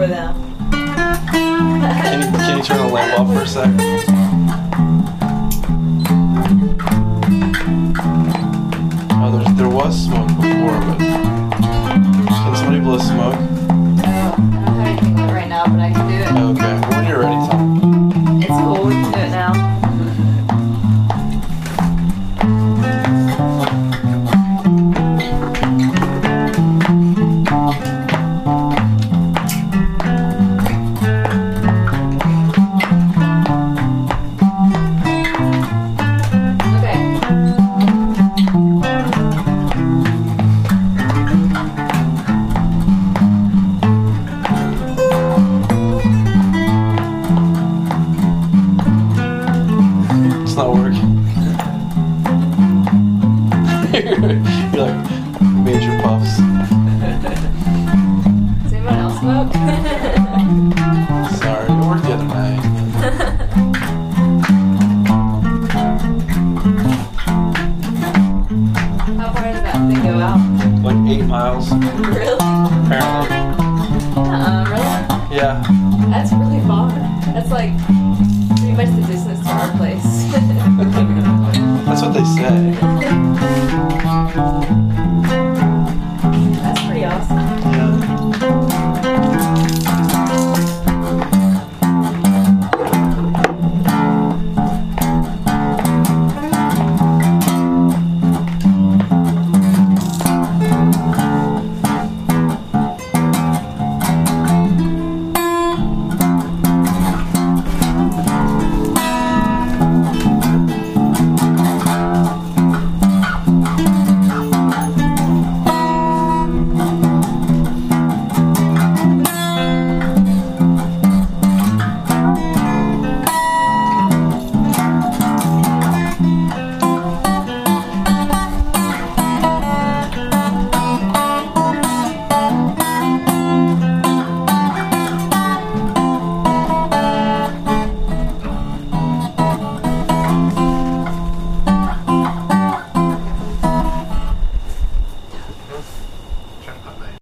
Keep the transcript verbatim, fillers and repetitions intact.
for them. Can you, can you turn the lamp off for a sec? Oh, there's, there was smoke before, but can somebody blow smoke? Oh, I don't have anything lit right now, but I can do it. Okay, when you're ready, Tom. It's cool, we can do it now. It's not working. You're like major puffs. Does anyone else smoke? Sorry, it worked the other night. How far does that thing go out? Like eight miles, Really? apparently. Uh-uh, really? Yeah. That's really far. That's like